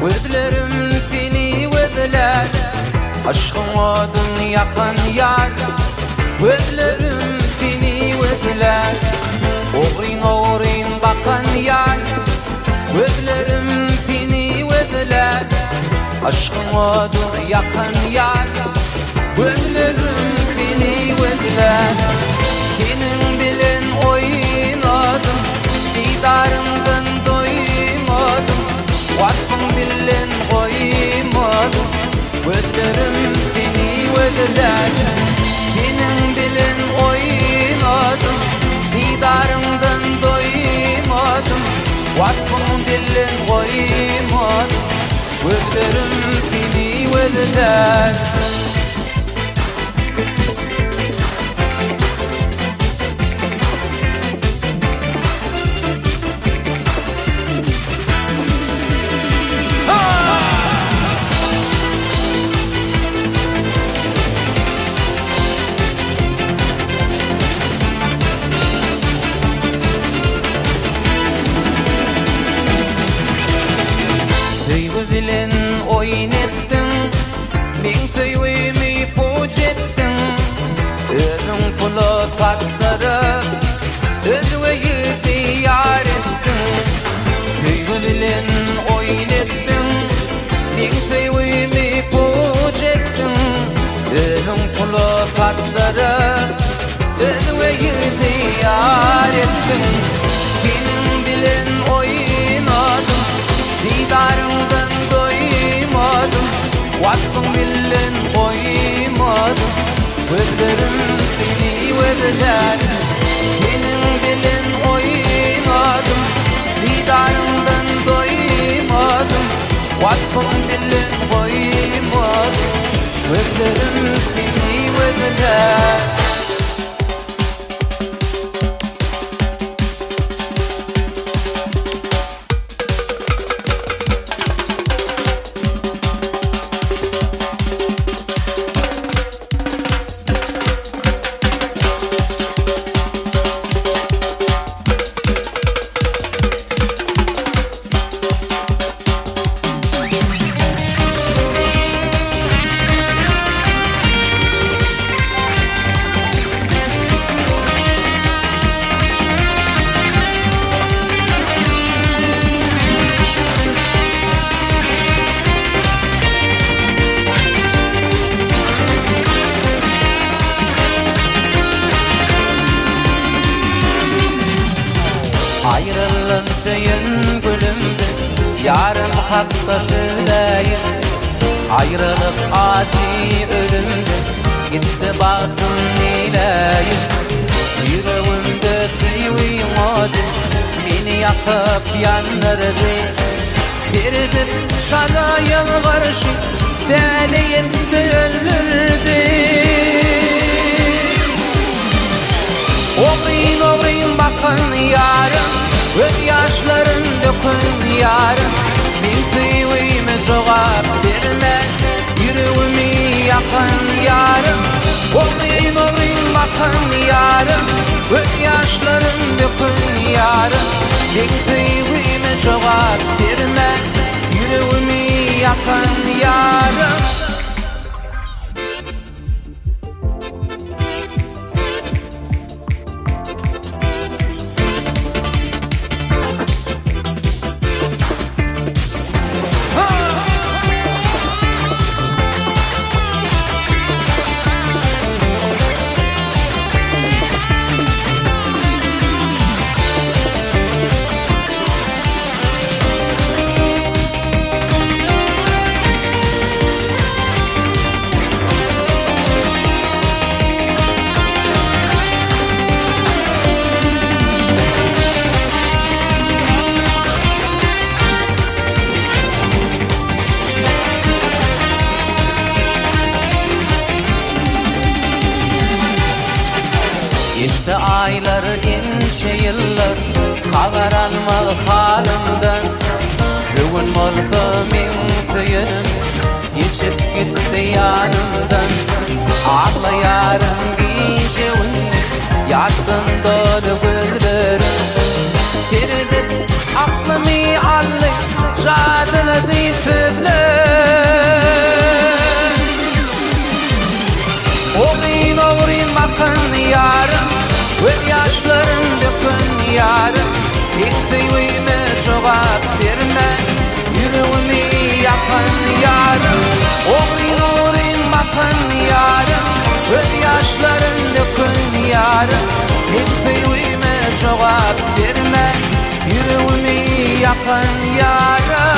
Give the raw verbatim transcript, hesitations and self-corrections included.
Gözlerim seni özler, aşkın odun yakın yar. Gözlerim seni özler, oğrin oğrin bakan yar. Gözlerim seni özler, aşkın odun yakın yar. Gözlerim seni özler, senin bilen oynadım, didarından doymadım, vakfın bilen koymadım. Gözlerim seni özler, senin bilen oynadım, didarından doymadım, vakfın bilen koymadım. Gözlerim seni özler. Bilen oynettin, men söýgümi puç ettin. Özüň pula satdyryp, özüňe ýytyar ettin. Söýgü bilen oynettin, men söýgümi puç ettin. Özüň pula satdyryp, özüňe ýytyar ettin. Senin bilen oynadım, didarından doymadım, vakfın bilen koymadım. Gözlerim seni özler, senin bilen oynadım, didarından doymadım, vakfın bilen koymadım. Gözlerim seni özler. Ayrılın söyün gülümdü, yarım hakta söyleyin. Ayrılık acı ölümdü, gitti baktım neyleyin. Yüreğimde söyün odu, beni yakıp yandırdı. Girdip şala yalvarışı, deliyinde öldürdü. Oğrin oğrin bakın yarım, öz yaşların dökün yarım. Men söýgüme jogap berme, yüreğimi yakın yarım. Oğrin oğrin bakın yarım, öz yaşların dökün yarım. Men söýgüme jogap berme, yüreğimi yakın yarım. İşte aylar ince yıllar, haber almalı halimden. Bugün molsa men söyünüm, geçip gitti yanımdan. Ağlayarım gece gündüz, yaştan dolu gözlerim. Girdip aklımı aldı, şadılar azizler. Oğrin oğrin bakın yarım, göz yaşlarım dökün yarım. İlfeyime cevap verme, yüreğimi yakın yarım. Oğrin oğrin bakın yarım, göz yaşlarım dökün yarım. İlfeyime cevap verme, yüreğimi yakın yarım.